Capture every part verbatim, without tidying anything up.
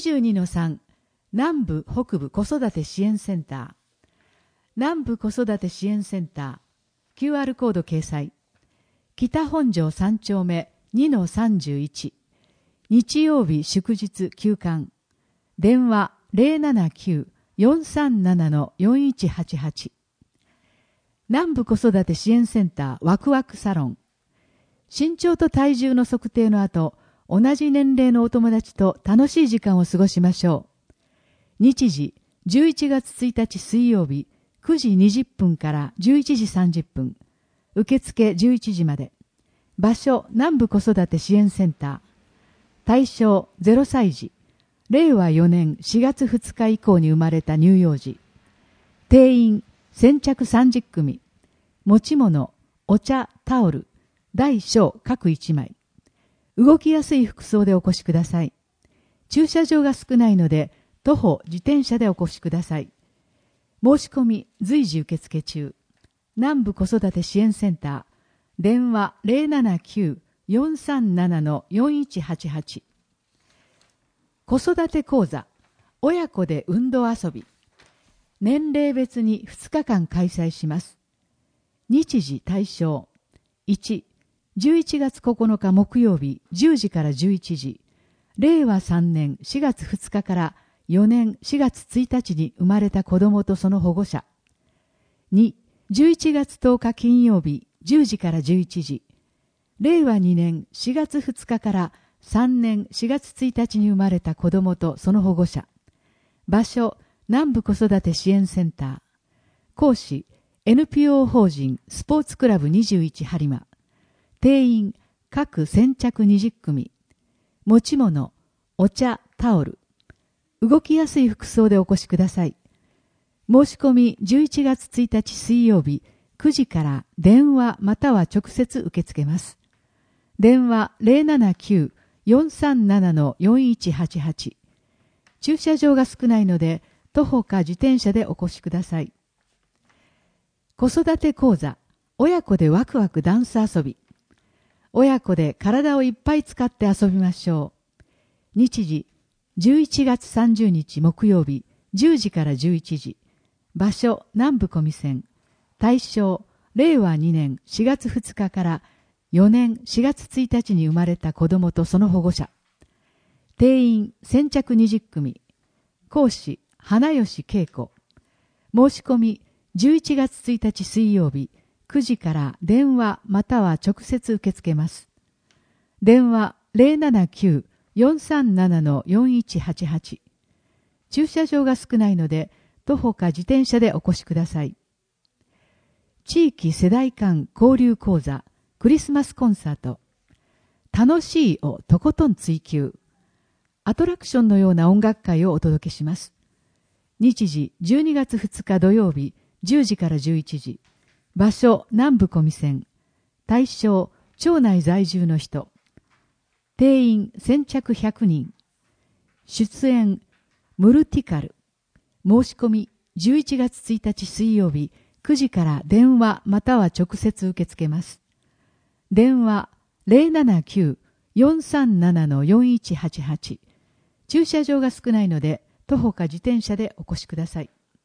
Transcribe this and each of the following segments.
じゅうにのさん 南部北部子育て支援センター、南部子育て支援センター キューアール コード掲載、北本庄さん丁目 にのさんじゅういち、日曜日祝日休館、電話 ゼロななきゅう よんさんなな よんいちはちはち、南部子育て支援センターワクワクサロン、身長と体重の測定の後、同じ年齢のお友達と楽しい時間を過ごしましょう。日時じゅういちがつついたち水曜日くじにじゅっぷんからじゅういちじさんじゅっぷん、受付じゅういちじまで。場所南部子育て支援センター。対象ゼロさい児、れいわよねんしがつふつか以降に生まれた乳幼児。定員先着さんじゅっくみ。持ち物お茶、タオル、大小各いちまい。動きやすい服装でお越しください。駐車場が少ないので徒歩自転車でお越しください。申し込み随時受付中。南部子育て支援センター、電話 ゼロななきゅう よんさんなな よんいちはちはち。子育て講座親子で運動遊び、年齢別にふつかかん開催します。日時対象いち、じゅういちがつここのか木曜日じゅうじからじゅういちじ、れいわさんねんしがつふつかからよねんしがつついたちに生まれた子どもとその保護者。に、じゅういちがつとおか金曜日じゅうじからじゅういちじ、れいわにねんしがつふつかからさんねんしがつついたちに生まれた子どもとその保護者。場所南部子育て支援センター。講師 エヌピーオー 法人スポーツクラブにじゅういち播磨。定員各先着にじゅっくみ。持ち物お茶、タオル。動きやすい服装でお越しください。申し込みじゅういちがつついたち水曜日くじから電話または直接受け付けます。電話 ゼロななきゅう よんさんなな よんいちはちはち。駐車場が少ないので徒歩か自転車でお越しください。子育て講座親子でワクワクダンス遊び。親子で体をいっぱい使って遊びましょう。日時じゅういちがつさんじゅうにち木曜日じゅうじからじゅういちじ。場所南部小見線。対象れいわにねんしがつふつかからよねんしがつついたちに生まれた子どもとその保護者。定員先着にじゅっくみ。講師花吉恵子。申し込みじゅういちがつついたち水曜日くじから電話または直接受け付けます。電話 ゼロななきゅう よんさんなな よんいちはちはち。駐車場が少ないので徒歩か自転車でお越しください。地域世代間交流講座クリスマスコンサート。楽しいをとことん追求。アトラクションのような音楽会をお届けします。日時じゅうにがつふつか土曜日じゅうじからじゅういちじ。場所南部小見線。対象町内在住の人。定員先着ひゃくにん。出演ムルティカル。申し込みじゅういちがつついたち水曜日くじから電話または直接受け付けます。電話 ゼロななきゅう よんさんなな よんいちはちはち。駐車場が少ないので徒歩か自転車でお越しください。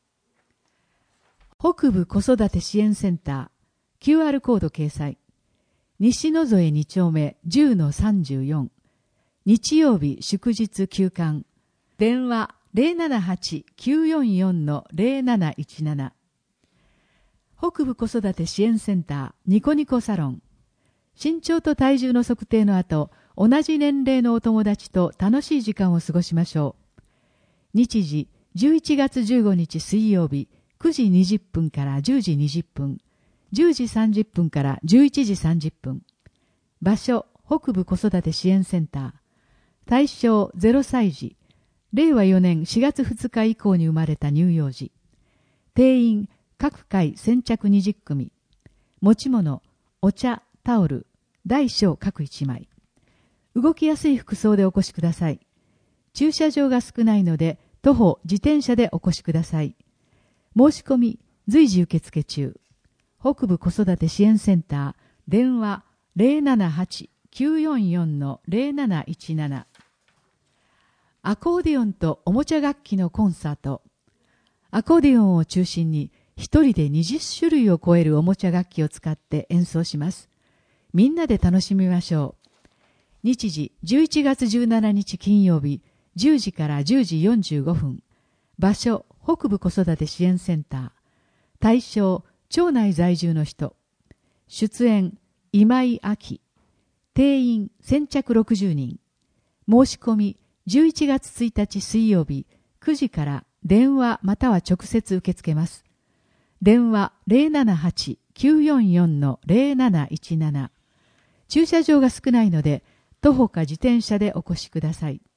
北部子育て支援センター キューアール コード掲載。西野添に丁目 じゅうのさんじゅうよん。日曜日祝日休館。電話 ゼロななはち きゅうよんよん ゼロなないちなな。北部子育て支援センターニコニコサロン。身長と体重の測定の後、同じ年齢のお友達と楽しい時間を過ごしましょう。日時じゅういちがつじゅうごにち水曜日くじにじゅっぷんからじゅうじにじゅっぷん、じゅうじさんじゅっぷんからじゅういちじさんじゅっぷん。場所北部子育て支援センター。対象ゼロさい児、れいわよねんしがつふつか以降に生まれた乳幼児。定員各回先着にじゅっくみ。持ち物お茶、タオル、大小各いちまい。動きやすい服装でお越しください。駐車場が少ないので徒歩自転車でお越しください。申し込み随時受付中。北部子育て支援センター電話 ゼロななはち きゅうよんよん ゼロなないちなな。 アコーディオンとおもちゃ楽器のコンサート。アコーディオンを中心に一人でにじゅっしゅるいを超えるおもちゃ楽器を使って演奏します。みんなで楽しみましょう。日時じゅういちがつじゅうしちにち金曜日じゅうじからじゅうじよんじゅうごふん。場所北部子育て支援センター。対象町内在住の人。出演今井明。定員先着ろくじゅうにん。申し込みじゅういちがつついたち水曜日くじから電話または直接受け付けます。電話 ゼロななはち きゅうよんよん ゼロなないちなな。駐車場が少ないので徒歩か自転車でお越しください。